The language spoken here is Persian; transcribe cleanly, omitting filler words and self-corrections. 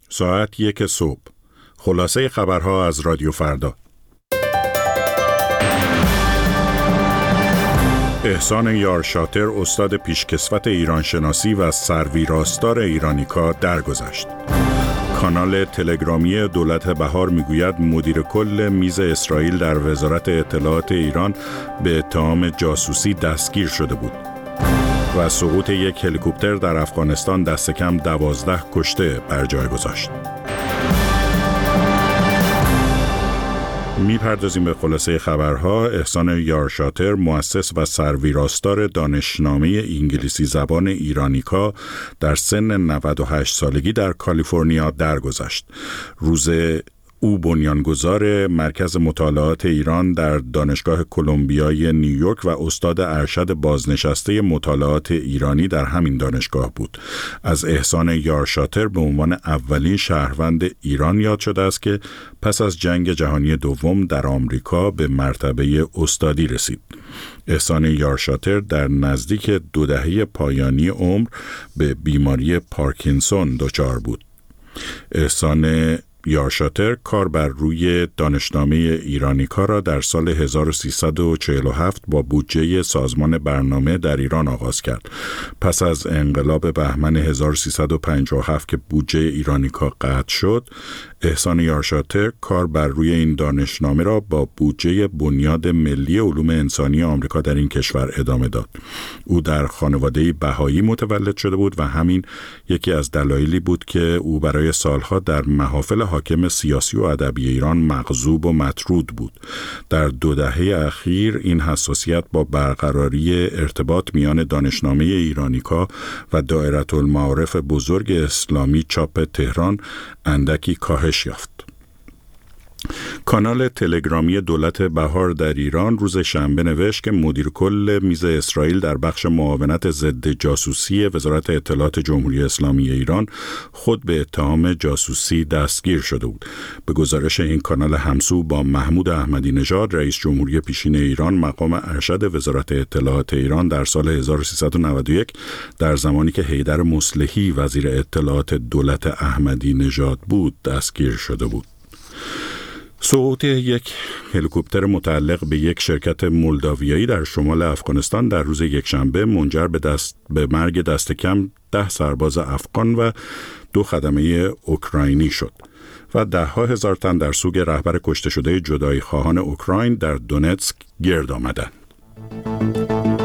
ساعت 1 صبح. خلاصه خبرها از رادیو فردا. احسان یارشاتر، استاد پیشکسوت ایران شناسی و سروی راستار ایرانیکا درگذشت. کانال تلگرامی دولت بهار میگوید مدیر کل میز اسرائیل در وزارت اطلاعات ایران به اتهام جاسوسی دستگیر شده بود. و سقوط یک هلیکوپتر در افغانستان دست کم 12 کشته بر جای گذاشت. میپردازیم به خلاصه خبرها. احسان یارشاتر، مؤسس و سروی راستار دانشنامه انگلیسی زبان ایرانیکا، در سن 98 سالگی در کالیفرنیا درگذشت. روز او بنیانگذار مرکز مطالعات ایران در دانشگاه کلمبیای نیویورک و استاد ارشد بازنشسته مطالعات ایرانی در همین دانشگاه بود. از احسان یارشاتر به عنوان اولین شهروند ایران یاد شده است که پس از جنگ جهانی دوم در آمریکا به مرتبه استادی رسید. احسان یارشاتر در نزدیک 2 دهه پایانی عمر به بیماری پارکینسون دچار بود. احسان یارشاتر کار بر روی دانشنامه ایرانیکا را در سال 1347 با بودجه سازمان برنامه در ایران آغاز کرد. پس از انقلاب بهمن 1357 که بودجه ایرانیکا قطع شد، احسان یارشاتر کار بر روی این دانشنامه را با بودجه بنیاد ملی علوم انسانی آمریکا در این کشور ادامه داد. او در خانواده بهایی متولد شده بود و همین یکی از دلایلی بود که او برای سالها در محافل حاکم سیاسی و ادبی ایران مغضوب و مطرود بود. در 2 دهه اخیر این حساسیت با برقراری ارتباط میان دانشنامه ایرانیکا و دایرةالمعارف بزرگ اسلامی چاپ تهران اندکی کاهش یافت. کانال تلگرامی دولت بهار در ایران روز شنبه نوشت که مدیر کل میز اسرائیل در بخش معاونت ضد جاسوسی وزارت اطلاعات جمهوری اسلامی ایران خود به اتهام جاسوسی دستگیر شده بود. به گزارش این کانال همسو با محمود احمدی نژاد، رئیس جمهوری پیشین ایران، مقام ارشد وزارت اطلاعات ایران در سال 1391 در زمانی که حیدر مصلحی وزیر اطلاعات دولت احمدی نژاد بود دستگیر شده بود. سقوط یک هلیکوپتر متعلق به یک شرکت مولداویایی در شمال افغانستان در روز یکشنبه منجر به مرگ دست کم 10 سرباز افغان و 2 خدمه اوکراینی شد و 10,000 تن در سوگ رهبر کشته شده جدایی خواهان اوکراین در دونتسک گرد آمدند.